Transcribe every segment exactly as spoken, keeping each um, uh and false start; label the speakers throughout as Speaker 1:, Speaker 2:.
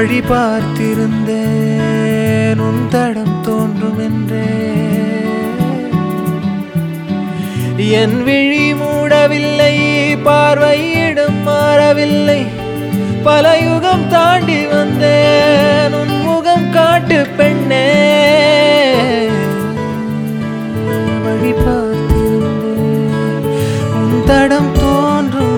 Speaker 1: வழி பார்த்திருந்தேன் உன் தடம் தோன்றும் என்றே. என் விழி மூடவில்லை, பார்வையிடம் மாறவில்லை. பல யுகம் தாண்டி வந்தேன் உன் முகம் காட்டு பெண்ணே. வழி பார்த்திருந்தேன் உன் தடம் தோன்றும்.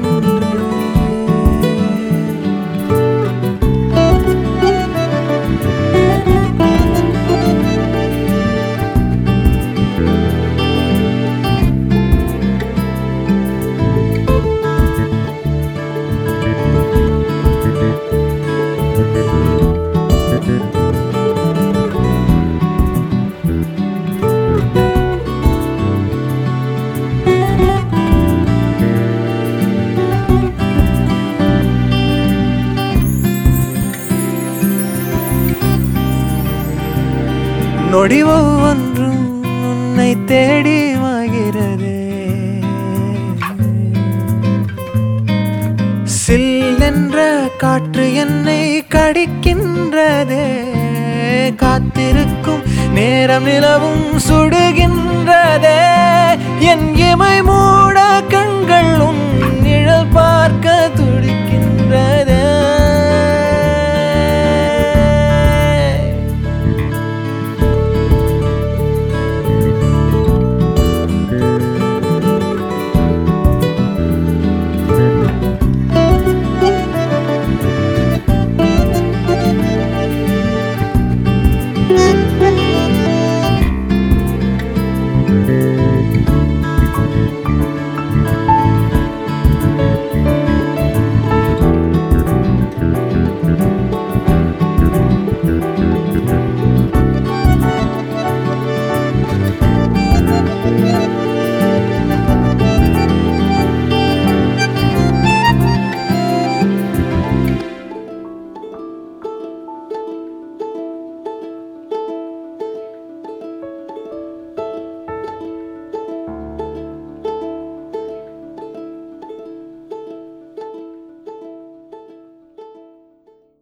Speaker 1: நொடி ஒவ்வொன்றும் உன்னை தேடி மாகிறதே. சில்லென்ற காற்று என்னை கடிக்கின்றதே. காத்திருக்கும் நேரம் நிலவும் சுடுகின்றதே. என் இமை மூட கண்கள் உன் நிழல் பார்க்க